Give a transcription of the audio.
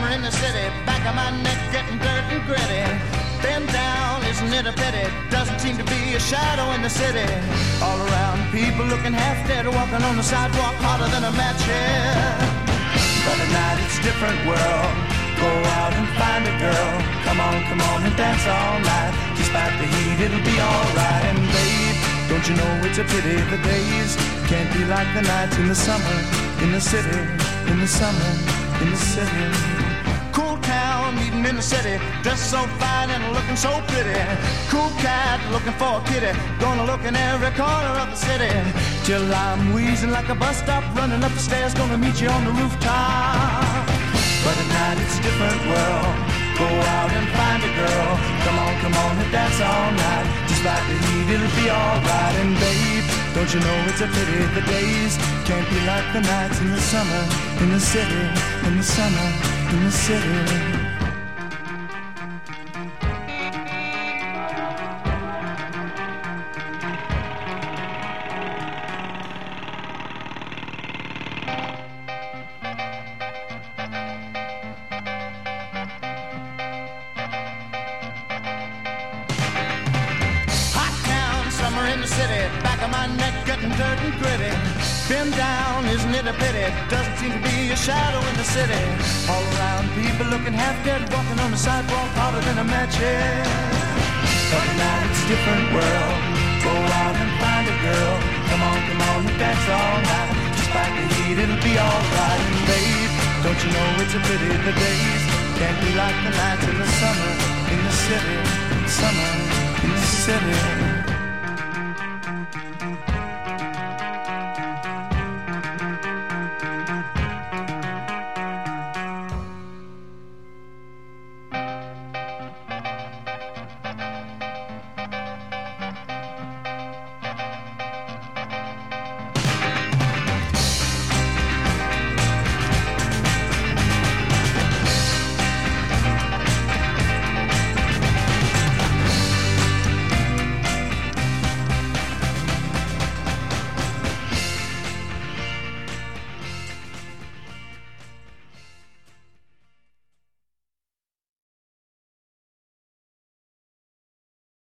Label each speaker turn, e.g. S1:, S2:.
S1: in the city, back of my neck getting dirt and gritty. Been down, isn't it a pity? Doesn't seem to be a shadow in the city. All around, people looking half dead, walking on the sidewalk harder than a match head. But at night it's a different world. Go out and find a girl. Come on and dance all night. Despite the heat, it'll be alright. And babe, don't you know it's a pity the days can't be like the nights in the summer, in the city, in the summer, in the city. Cool town, meeting in the city, dressed so fine and looking so pretty. Cool cat, looking for a kitty, gonna look in every corner of the city. Till I'm wheezing like a bus stop, running up the stairs, gonna meet you on the rooftop. But at night it's a different world. Go out and find a girl. Come on and dance all night. Despite the heat, it'll be alright. And babe, don't you know it's a pity the days can't be like the nights in the summer, in the city, in the summer, in the city. In the city, back of my neck getting dirt and gritty. Been down, isn't it a pity? Doesn't seem to be a shadow in the city. All around, people looking half dead, walking on the sidewalk harder than a match head. But tonight it's a different world. Go out and find a girl. Come on and dance all night. Despite the heat, it'll be alright. And babe, don't you know it's a pity the days can't be like the nights in the summer, in the city, summer, in the city.